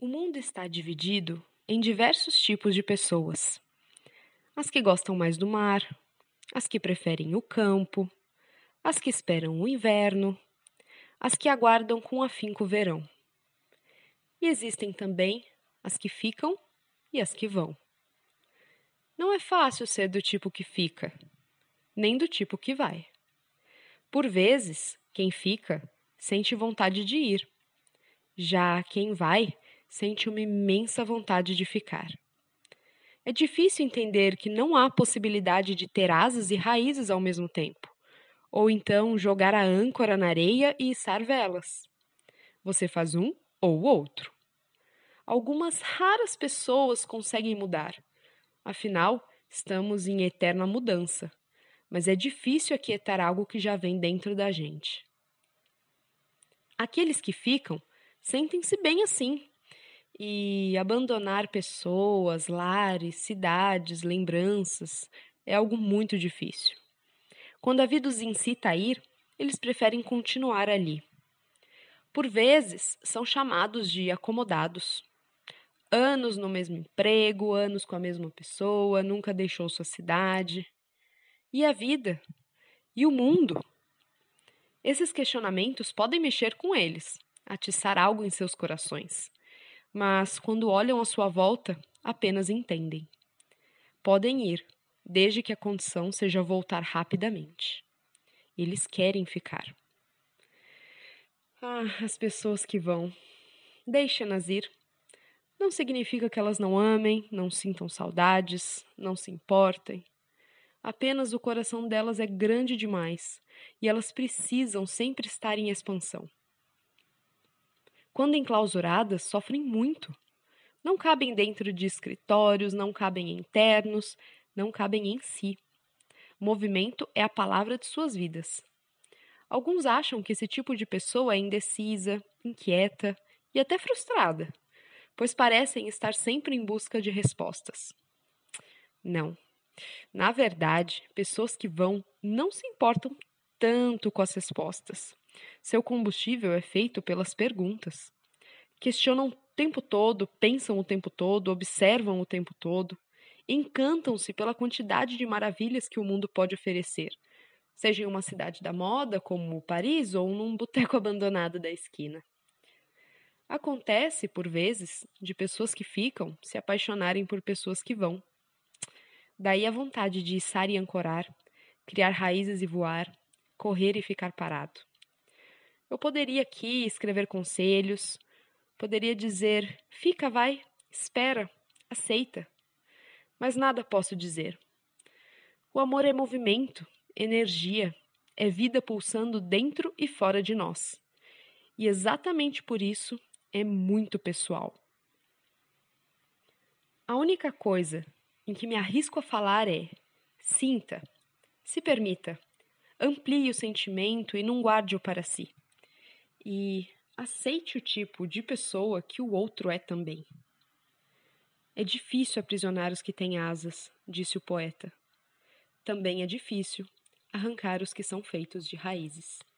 O mundo está dividido em diversos tipos de pessoas. As que gostam mais do mar, as que preferem o campo, as que esperam o inverno, as que aguardam com afinco o verão. E existem também as que ficam e as que vão. Não é fácil ser do tipo que fica, nem do tipo que vai. Por vezes, quem fica sente vontade de ir. Já quem vai sente uma imensa vontade de ficar. É difícil entender que não há possibilidade de ter asas e raízes ao mesmo tempo, ou então jogar a âncora na areia e içar velas. Você faz um ou o outro. Algumas raras pessoas conseguem mudar, afinal, estamos em eterna mudança, mas é difícil aquietar algo que já vem dentro da gente. Aqueles que ficam sentem-se bem assim. E abandonar pessoas, lares, cidades, lembranças é algo muito difícil. Quando a vida os incita a ir, eles preferem continuar ali. Por vezes, são chamados de acomodados. Anos no mesmo emprego, anos com a mesma pessoa, nunca deixou sua cidade. E a vida? E o mundo? Esses questionamentos podem mexer com eles, atiçar algo em seus corações. Mas, quando olham à sua volta, apenas entendem. Podem ir, desde que a condição seja voltar rapidamente. Eles querem ficar. As pessoas que vão. Deixa-nas ir. Não significa que elas não amem, não sintam saudades, não se importem. Apenas o coração delas é grande demais e elas precisam sempre estar em expansão. Quando enclausuradas, sofrem muito. Não cabem dentro de escritórios, não cabem em ternos, não cabem em si. Movimento é a palavra de suas vidas. Alguns acham que esse tipo de pessoa é indecisa, inquieta e até frustrada, pois parecem estar sempre em busca de respostas. Não. Na verdade, pessoas que vão não se importam tanto com as respostas. Seu combustível é feito pelas perguntas. Questionam o tempo todo, pensam o tempo todo, observam o tempo todo, encantam-se pela quantidade de maravilhas que o mundo pode oferecer, seja em uma cidade da moda, como Paris, ou num boteco abandonado da esquina. Acontece, por vezes, de pessoas que ficam se apaixonarem por pessoas que vão. Daí a vontade de içar e ancorar, criar raízes e voar, correr e ficar parado. Eu poderia aqui escrever conselhos, poderia dizer: fica, vai, espera, aceita. Mas nada posso dizer. O amor é movimento, energia, é vida pulsando dentro e fora de nós. E exatamente por isso é muito pessoal. A única coisa em que me arrisco a falar é: sinta, se permita, amplie o sentimento e não guarde-o para si. E aceite o tipo de pessoa que o outro é também. É difícil aprisionar os que têm asas, disse o poeta. Também é difícil arrancar os que são feitos de raízes.